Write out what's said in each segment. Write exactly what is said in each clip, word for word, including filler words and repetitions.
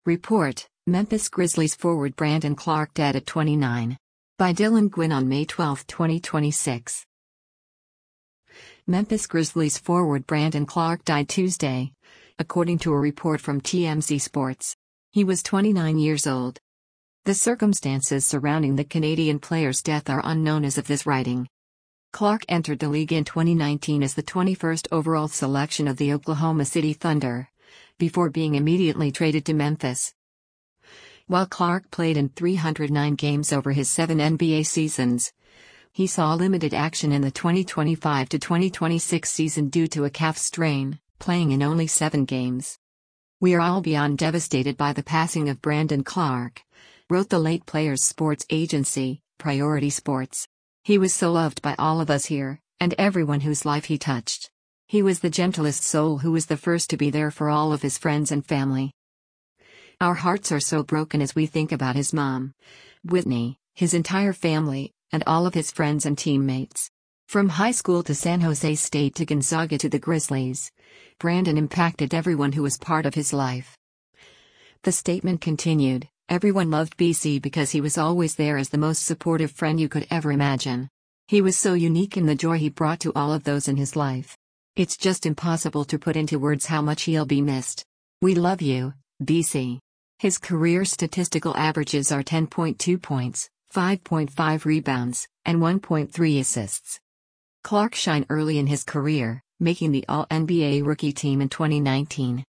Report: Memphis Grizzlies forward Brandon Clarke dead at twenty-nine. By Dylan Gwynn on May twelfth, twenty twenty-six. Memphis Grizzlies forward Brandon Clarke died Tuesday, according to a report from T M Z Sports. He was twenty-nine years old. The circumstances surrounding the Canadian player's death are unknown as of this writing. Clarke entered the league in twenty nineteen as the twenty-first overall selection of the Oklahoma City Thunder, before being immediately traded to Memphis. While Clarke played in three hundred nine games over his seven N B A seasons, he saw limited action in the twenty twenty-five to twenty twenty-six season due to a calf strain, playing in only seven games. "We are all beyond devastated by the passing of Brandon Clarke," wrote the late player's sports agency, Priority Sports. "He was so loved by all of us here, and everyone whose life he touched. He was the gentlest soul who was the first to be there for all of his friends and family. Our hearts are so broken as we think about his mom, Whitney, his entire family, and all of his friends and teammates. From high school to San Jose State to Gonzaga to the Grizzlies, Brandon impacted everyone who was part of his life." The statement continued, "Everyone loved B C because he was always there as the most supportive friend you could ever imagine. He was so unique in the joy he brought to all of those in his life. It's just impossible to put into words how much he'll be missed. We love you, B C." His career statistical averages are ten point two points, five point five rebounds, and one point three assists. Clarke shined early in his career, making the All N B A rookie team in twenty nineteen.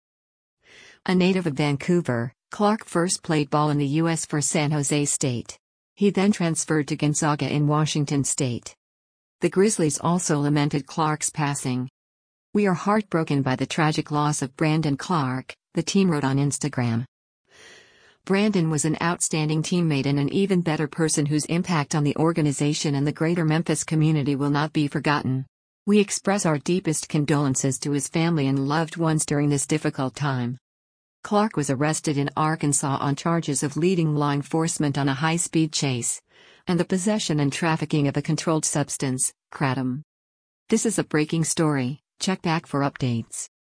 A native of Vancouver, Clarke first played ball in the U S for San Jose State. He then transferred to Gonzaga in Washington State. The Grizzlies also lamented Clarke's passing. "We are heartbroken by the tragic loss of Brandon Clarke," the team wrote on Instagram. Brandon was an outstanding teammate and an even better person whose impact on the organization and the greater Memphis community will not be forgotten. "We express our deepest condolences to his family and loved ones during this difficult time." Clarke was arrested in Arkansas on charges of leading law enforcement on a high-speed chase and the possession and trafficking of a controlled substance, kratom. This is a breaking story. Check back for updates.